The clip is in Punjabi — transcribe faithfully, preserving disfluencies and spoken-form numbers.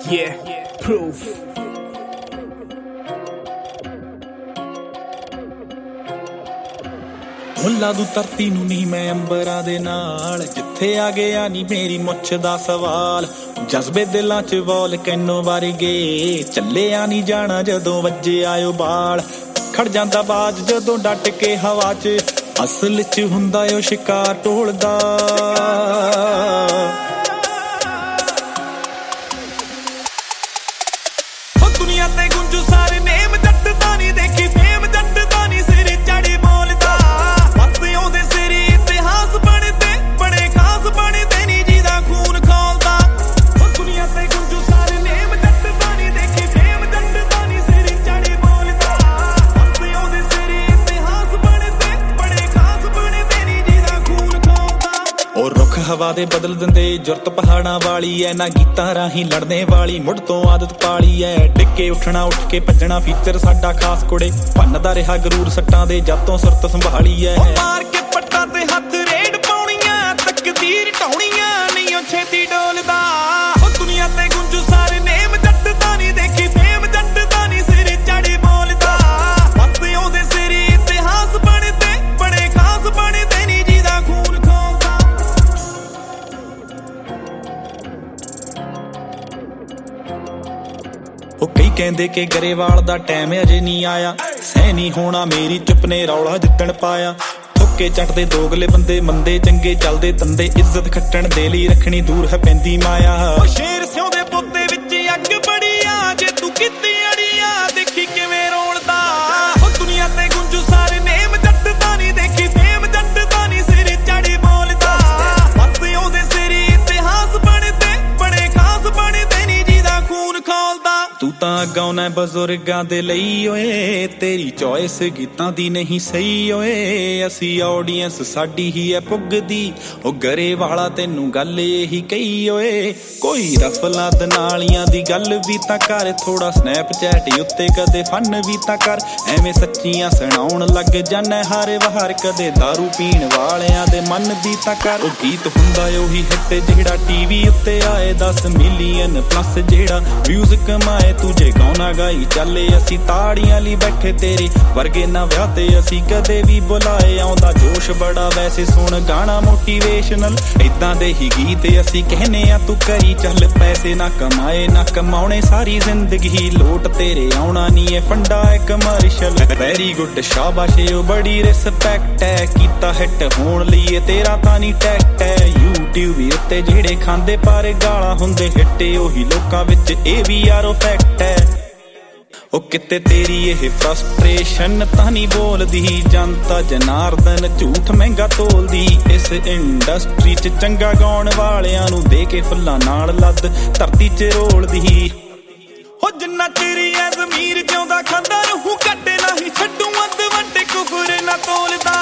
Yeah, proof. ਮੁੱਲਾ ਦੂ ਧਰਤੀ ਨੂੰ ਨਹੀਂ ਮੈਂ ਅੰਬਰਾਂ ਦੇ ਨਾਲ, ਜਿੱਥੇ ਆ ਗਿਆ ਨੀ ਮੇਰੀ ਮੁੱਛ ਦਾ ਸਵਾਲ। ਜਜ਼ਬੇ ਦਿਲਾਂ ਚ ਵੋਲਕੈਨੋ ਵਰਗੇ, ਚੱਲਿਆ ਨੀ ਜਾਣਾ ਜਦੋਂ ਵੱਜੇ ਆਇਓ ਬਾਲ। ਖੜ ਜਾਂਦਾ ਬਾਜ ਜਦੋਂ ਡਟ ਕੇ ਹਵਾ ਚ, ਅਸਲ ਚ ਹੁੰਦਾ ਓ ਸ਼ਿਕਾਰ ਢੋਲਦਾ। ਦੁਨੀਆ ਤੇ ਗੁੰਜੂ ਸਾਰੇ ਨੇਮ, ਜੱਟ ਤਾਂ ਨੀ ਦੇਖੀ ਫੇਮ, ਜੱਟ ਤਾਂ ਨੀ ਸਿਰ ਚੜੀ ਬੋਲਦਾ। ਬਸ ਉਹਦੇ ਸਿਰ ਇਤਿਹਾਸ ਬਣਦੇ, ਬੜੇ ਖਾਸ ਬਣਦੇ ਨੀ ਜਿਹਦਾ ਖੂਨ ਖੋਲਦਾ। ਦੁਨੀਆ ਤੇ ਗੁੰਜੂ ਸਾਰੇ ਨੇਮ, ਜੱਟ ਤਾਂ ਨੀ ਦੇਖੀ ਫੇਮ, ਜੱਟ ਤਾਂ ਨੀ ਸਿਰ ਚੜੀ ਬੋਲਦਾ। ਬਸ ਉਹਦੇ ਸਿਰ ਇਤਿਹਾਸ ਬਣਦੇ, ਬੜੇ ਖਾਸ ਬਣਦੇ ਨੀ ਜਿਹਦਾ ਖੂਨ ਖੋਲਦਾ। ਉਹ ਰੁੱਖ ਹਵਾ ਦੇ ਬਦਲ ਦਿੰਦੇ, ਜੁਰਤ ਪਹਾੜਾਂ ਵਾਲੀ ਐ ਨਾ, ਗੀਤਾਂ ਰਾਹੀਂ ਲੜਨੇ ਵਾਲੀ ਮੁੱਢ ਤੋਂ ਆਦਤ ਪਾਲੀ ਐ। ਡਿੱਗੇ ਉੱਠਣਾ ਉੱਠ ਕੇ ਭੱਜਣਾ ਫੀਚਰ ਸਾਡਾ ਖਾਸ ਕੁੜੇ, ਭੰਨਦਾ ਰਿਹਾ ਗਰੂਰ ਸੱਟਾਂ ਦੇ ਜਦ ਤੋਂ ਸੁਰਤ ਸੰਭਾਲੀ ਐ। ਮਾਰ ਕੇ ਪੱਟਾਂ ਤੇ ਹੱਥ ਰੇਡ ਪਾਉਣੀਆਂ, ਤਕਦੀਰ ਢਾਉਣੀਆਂ ਨਹੀਂ ਉਹ ਛੇਤੀ ਡੋਲਦਾ। ਉਹ ਦੁਨੀਆ ਤੇ ਗੁੰਜੂ ਸਾਰੇ ਨੇਮ, ਜੱਟ ਤਾਂ ਨੀ ਦੇਖੀ ਫੇਮ, ਜੱਟ ਤਾਂ ਨੀ ਸਿਰ ਚੜੀ ਬੋਲਦਾ। ਬਸ ਉਹਦੇ ਸਿਰ ਇਤਿਹਾਸ ਬਣਦੇ, ਬੜੇ ਖਾਸ ਬਣਦੇ ਨੀ ਜਿਹਦਾ ਖੂਨ ਖੋਲਦਾ। ਉਹ ਕਈ ਕਹਿੰਦੇ ਕਿ ਗਰੇਵਾਲ ਦਾ ਟਾਈਮ ਅਜੇ ਨਹੀਂ ਆਇਆ, ਸਹਿ ਨਹੀਂ ਹੋਣਾ ਮੇਰੀ ਚੁੱਪ ਨੇ ਰੌਲਾ ਜਿੱਦਣ ਪਾਇਆ। ਥੁੱਕੇ ਚੱਟਦੇ ਦੋਗਲੇ ਬੰਦੇ, ਮੰਦੇ ਚੰਗੇ ਚੱਲਦੇ ਤੰਦੇ, ਇੱਜ਼ਤ ਖੱਟਣ ਦੇ ਲਈ ਰੱਖਣੀ ਦੂਰ ਹੈ ਪੈਂਦੀ ਮਾਇਆ। ਉਹ ਸ਼ੇਰ ਸਿਉਂਦੇ ਪੁੱਤੇ ਵਿੱਚ ਅੱਗ ਬੜੀ ਆ, ਜੇ ਤੂੰ ਕੀਤੀ ਅੜੀਆ ਦੇਖੀ ਕਿਵੇਂ ਰੋਲਦਾ। ਉਹ ਦੁਨੀਆ ਤੇ ਗੁੰਜੂ ਸਾਰੇ ਨੇਮ, ਜੱਟ ਤਾਂ ਨੀ ਦੇਖੀ ਫੇਮ, ਜੱਟ ਤਾਂ ਨੀ ਸਿਰ ਚੜੀ ਬੋਲਦਾ। ਬਸ ਉਹਦੇ ਸਿਰ ਇਤਿਹਾਸ ਬਣਦੇ, ਬੜੇ ਖਾਸ ਬਣਦੇ ਨੀ ਜਿਹਦਾ ਖੂਨ ਖੋਲਦਾ। ਤੂੰ ਤਾਂ ਗਾਉਣਾ ਬਜ਼ੁਰਗਾਂ ਦੇ ਲਈ ਓਏ, ਤੇਰੀ ਚੋਇਸ ਗੀਤਾਂ ਦੀ ਨਹੀਂ ਸਹੀ ਓਏ। ਅਸੀਂ ਆਡੀਅנס ਸਾਡੀ ਹੀ ਐ ਪੁੱਗਦੀ, ਉਹ ਗਰੇ ਵਾਲਾ ਤੈਨੂੰ ਗੱਲ ਇਹੀ ਕਹੀ ਓਏ। ਕੋਈ ਰਫਲਾਂ ਦਨਾਲੀਆਂ ਦੀ ਗੱਲ ਵੀ ਤਾਂ ਕਰ, ਥੋੜਾ ਸਨੈਪਚੈਟ ਉੱਤੇ ਕਦੇ ਫਨ ਵੀ ਤਾਂ ਕਰ। ਐਵੇਂ ਸੱਚੀਆਂ ਸੁਣਾਉਣ ਲੱਗ ਜਾਣਾ ਹਰ ਵਾਰ, ਕਦੇ ਦਾਰੂ ਪੀਣ ਵਾਲਿਆਂ ਦੇ ਮਨ ਦੀ ਤਾਂ ਕਰ। ਉਹ ਗੀਤ ਹੁੰਦਾ ਉਹੀ ਹਿੱਟ ਜਿਹੜਾ ਟੀਵੀ ਉੱਤੇ ਆਏ, ਦਸ ਮਿਲੀਅਨ ਪਲੱਸ ਜਿਹੜਾ ਵਿਊਜ਼ ਕਮਾਏ। ਤੂੰ ਜੇ ਗਾਉਣਾ ਗਾਈ ਚੱਲੇ, ਅਸੀਂ ਤਾੜੀਆਂ ਲਈ ਬੈਠੇ ਤੇਰੇ ਵਰਗੇ ਨਾ ਵਿਆਹ ਤੇ ਅਸੀਂ ਕਦੇ ਵੀ ਬੁਲਾਏ। ਆਉਂਦਾ ਜੋਸ਼ ਬੜਾ ਵੈਸੇ ਸੁਣ ਗਾਣਾ ਮੋਟੀਵੇਸ਼ਨਲ, ਏਦਾਂ ਦੇ ਹੀ ਗੀਤ ਅਸੀਂ ਕਹਿੰਨੇ ਆ ਤੂੰ ਕਰੀ ਚੱਲ। ਪੈਸੇ ਨਾ ਕਮਾਏ ਨਾ ਕਮਾਉਣੇ ਸਾਰੀ ਜ਼ਿੰਦਗੀ, ਲੋਟ ਤੇਰੇ ਆਉਣਾ ਨੀ ਏ ਫੰਡਾ ਏ ਕਮਰਸ਼ਲ। ਵੈਰੀ ਗੁੱਡ ਸ਼ਾਬਾਸ਼ ਓ ਬੜੀ ਰਿਸਪੈਕਟ ਐ, ਕੀਤਾ ਹਿੱਟ ਹੋਣ ਲਈ ਤੇਰਾ ਤਾਂ ਨੀ ਟੈਕਟ ਐ। ਯੂਟਿਊਬ ਉੱਤੇ ਜਿਹੜੇ ਖਾਂਦੇ ਪਰ ਗਾਲਾਂ ਹੁੰਦੇ ਹਿੱਟ, ਉਹੀ ਲੋਕਾਂ ਵਿੱਚ ਇਹ ਵੀ ਯਾਰੋ ਫੈਕਟ ਐ। ਉਹ ਕਿਤੇ ਤੇਰੀ ਇਹ ਫਰਸਟ੍ਰੇਸ਼ਨ ਤਾਂ ਨਹੀਂ ਬੋਲਦੀ, ਜਨਤਾ ਜਨਾਰਦਨ ਝੂਠ ਮਹਿੰਗਾ ਤੋਲਦੀ। ਇਸ ਇੰਡਸਟਰੀ 'ਚ ਚੰਗਾ ਗਾਉਣ ਵਾਲਿਆਂ ਨੂੰ ਦੇ ਕੇ ਫੁੱਲਾਂ ਨਾਲ ਲੱਦ ਧਰਤੀ 'ਚ ਰੋਲਦੀ। ਹੋ ਜਿੰਨਾ ਤੇਰੀ ਐ ਜ਼ਮੀਰ ਜਿਉਂਦਾ ਖਾਂਦਾ ਰਹੂ, ਕੱਢੇ ਨਹੀਂ ਛੱਡੂ ਅੱਧ ਵੱਡੇ ਕੁਫਰ ਨਾ ਤੋਲਦਾ।